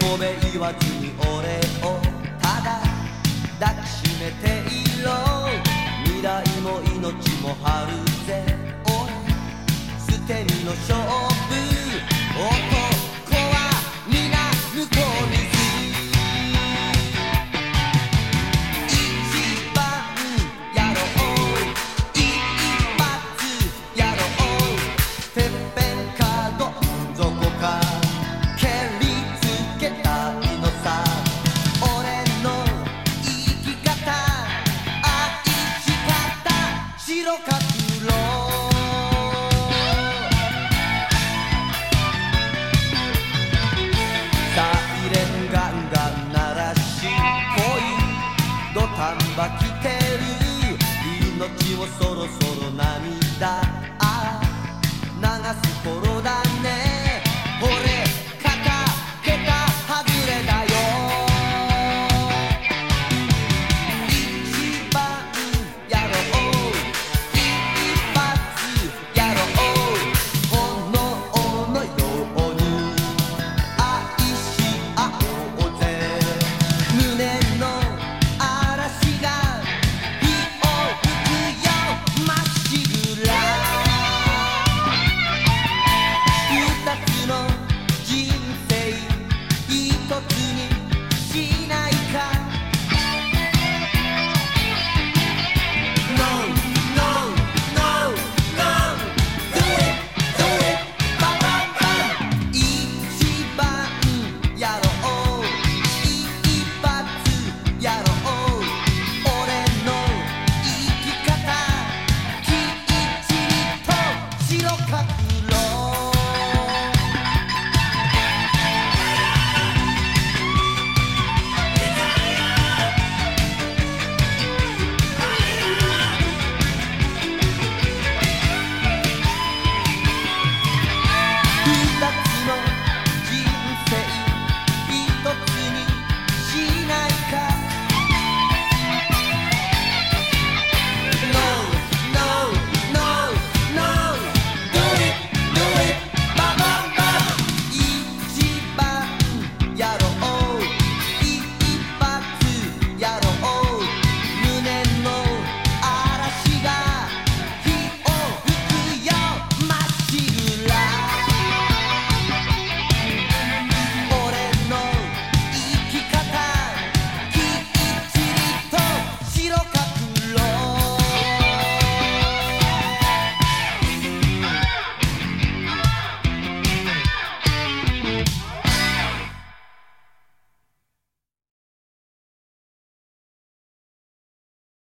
ごめ言わずに俺をただ抱きしめていろ。未来も命も張るぜ俺捨て身の勝負。男は皆向こうに来てる命をそろそろ涙流す頃だね。俺肩桁外れだよ。一番やろう一発やろう炎のように愛し合おうぜ。胸の白か